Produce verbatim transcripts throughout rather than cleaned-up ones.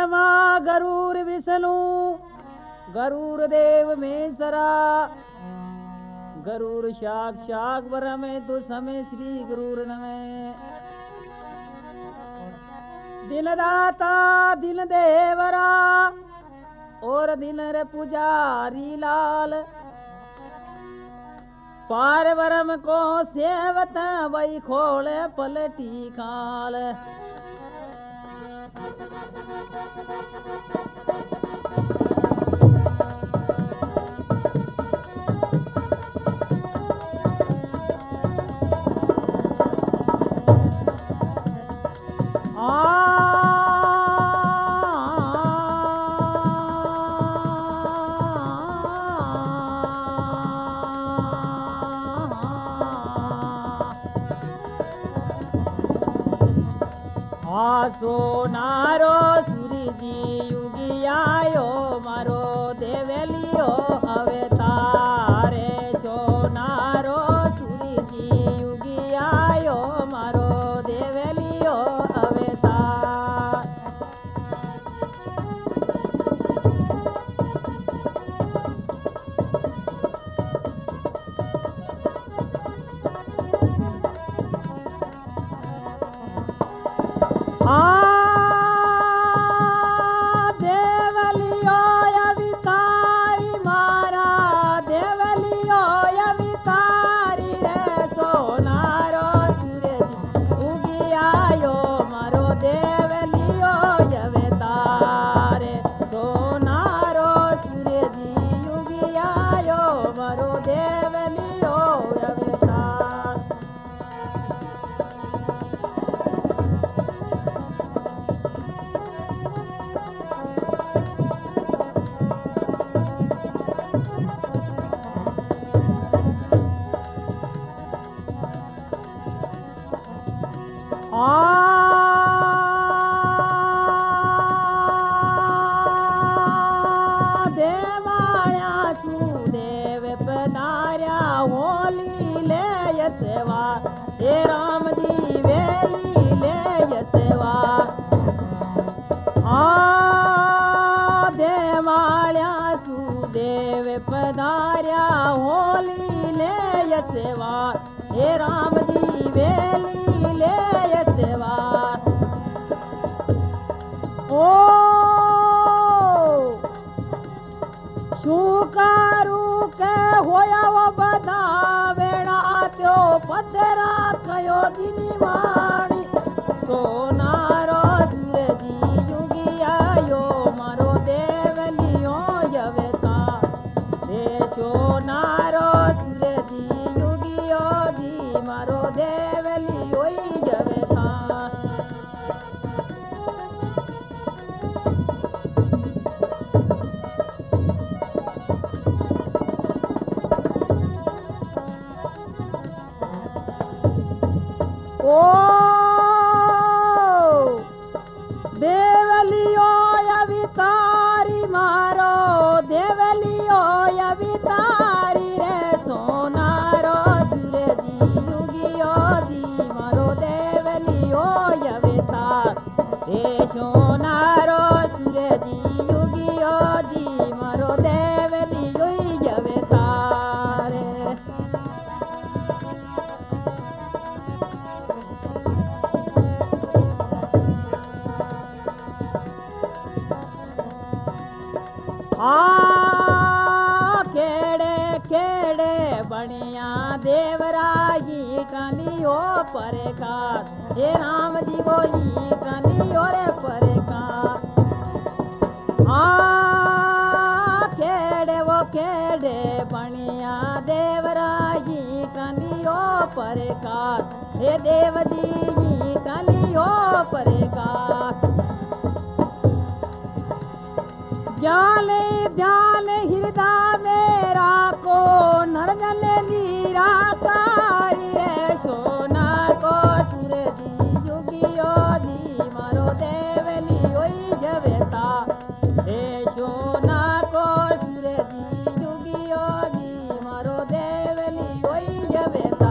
ब्रह्मा गरुड़ विष्णु गरुड़ देव महेश्वरा गरुड़ साक्षात् ब्रह्म तो समय श्री गुरुर नमः। दिन दाता दिन देवरा और दिन रे पुजारी लाल पार ब्रह्म को सेवत वही खोले पलटी खाल। सोनारो सूरजी युगी आयो मारो देवलियो अवतारे। सोनारो सूरजी युगी आयो मारो देवलियो अवतार। हे राम जी वेली ले सेवा आ देवाल्या सुदेव पधार्या होली ले सेवा। हे राम जी वेली ले सेवा। ओ शुकारू के होया वो बदा वेड़ा त्यो पदरा कयो दिनी वाणी। सोनारो सूरजी युगी आयो मारो देवलियो यवेता। हे सोनारो सूरजी युगी ओदी मारो देवलियो यवेता। ओ देवलियो अवितारी मारो देवलियो अवितारी रे। सोनारो सूरजी युगियो दी मारो देवलियो अवितार। हे सोनारो सूरजी युगियो दी मारो देवलियो अवितार। आ केड़े केड़े बनिया देवरागी कांदियो परेकार। हे राम जी वो ही कांदियो रे परेकार। आ केड़े वो केड़े बनिया देवरागी कांदियो परेकार। हे देव जी ही कांदियो परेकार। ज्ञान ध्यान हृदय मेरा को नरदल लीरा कारी रे। सोना को सूरजी युगियो दी मारो देवली ओई जवेता। हे सोना को सूरजी युगियो दी मारो देवली ओई जवेता।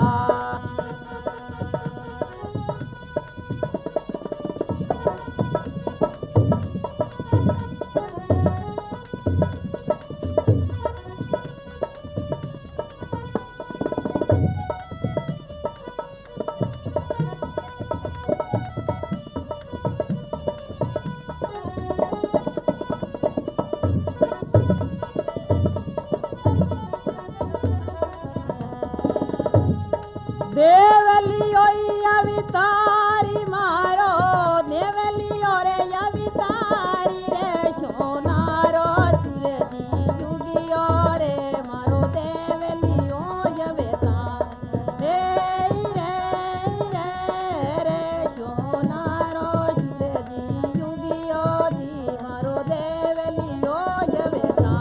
अवितारी रे सोनारो सूरजी युगियो रे मारो देवलियो यवेता रे रे रे रे सोनारो सूरजी युगियो दी मारो देवलियो यवेता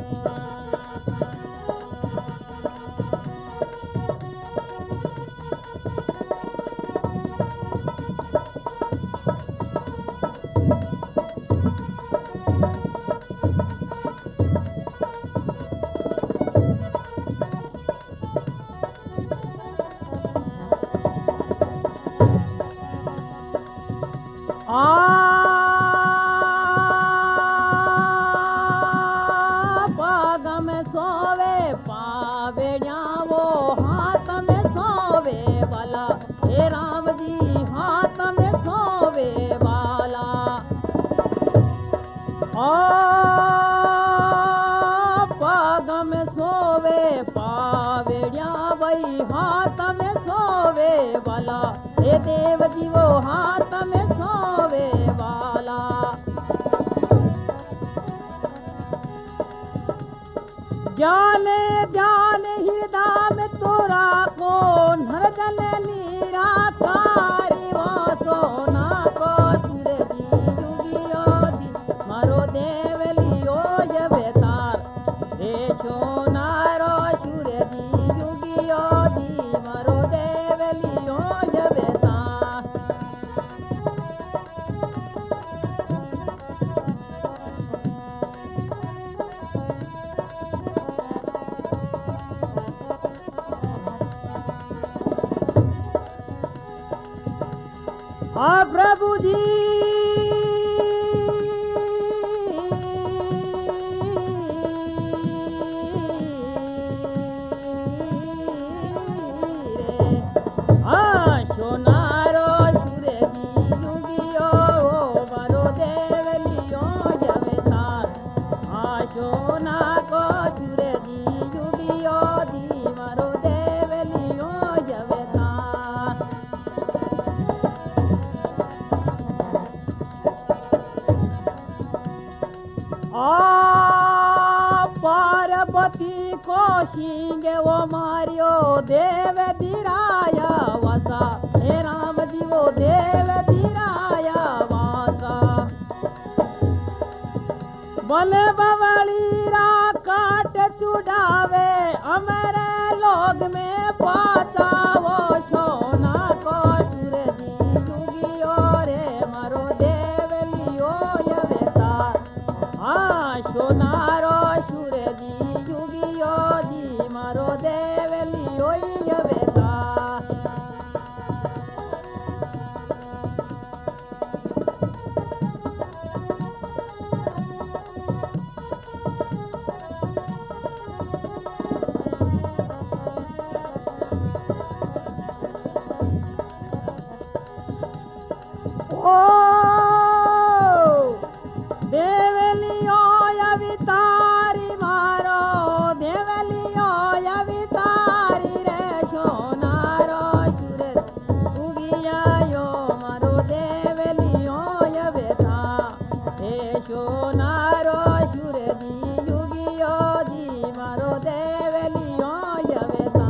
पाग में सोवे पावेड़िया वो हाथ में सोवे वाला हे राम जी हाथ में सोवे वाला ओ पाग में सोवे पावेड़िया वही हाथ में सोवे वाला हे देव जी वो हाथ में सोवे वाला ज्ञान ध्यान हृदय में तोरा को नर जल लीरा कारी वो सोना को सूरजी युगियो दी मारो देवलियो यवेतार रे सोनारो सूरजी युगियो दी मारो देवलियो यवेतार आ प्रभु जी आ सोनारो सूरजी युगियो मारो देवलियो यवेतार आ सोना को सूरजी युगियो दी मारो देवलियो यवेतार आ पार्वती को सिंगे वो मारियो देव धीराया वासा हे राम जी वो देव धीराया वासा बोले बवलीरा काट चुड़ावे अमरे लोग में पाचा वो सोना को सूरजी युगियो रे मारो देवलियो यवेतार आ सोनारो सूरजी युगियो दी मारो देवलियो यवेतार ओ देवलियो यवितारी मारो देवलियो यवितारी रे सोनारो सूरज उगियायो मारो देवलियो यवेता हे सोनारो सूरजी युगियो दी मारो देवलियो यवेता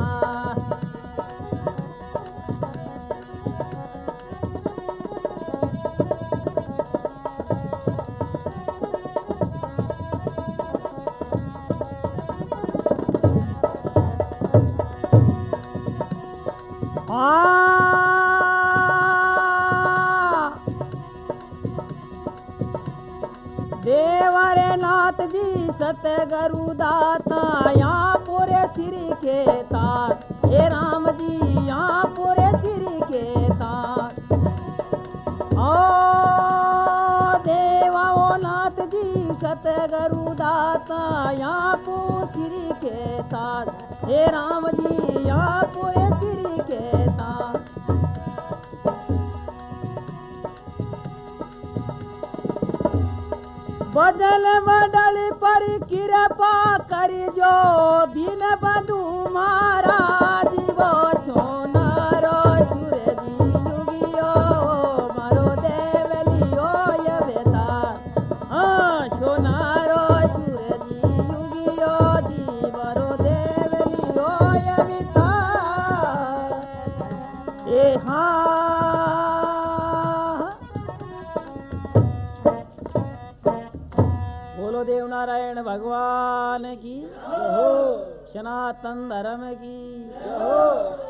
देवरे नाथ जी सतगुरु दाता यहाँ पूरे सिर के तार हे राम जी यहाँ पूरे सिर के तार ओ देवा ओ नाथ जी सतगुरु दाता यहाँ पूरे सिर के तार हे राम जी यहाँ पूरे सिर के तार बदल बदल पर कृपा करी जो दिन बधु महाराज वो सोनारो सूरजी युगियो मारो देवलियो यवेता बोलो देव नारायण भगवान की, जय हो सनातन धर्म की। जय हो।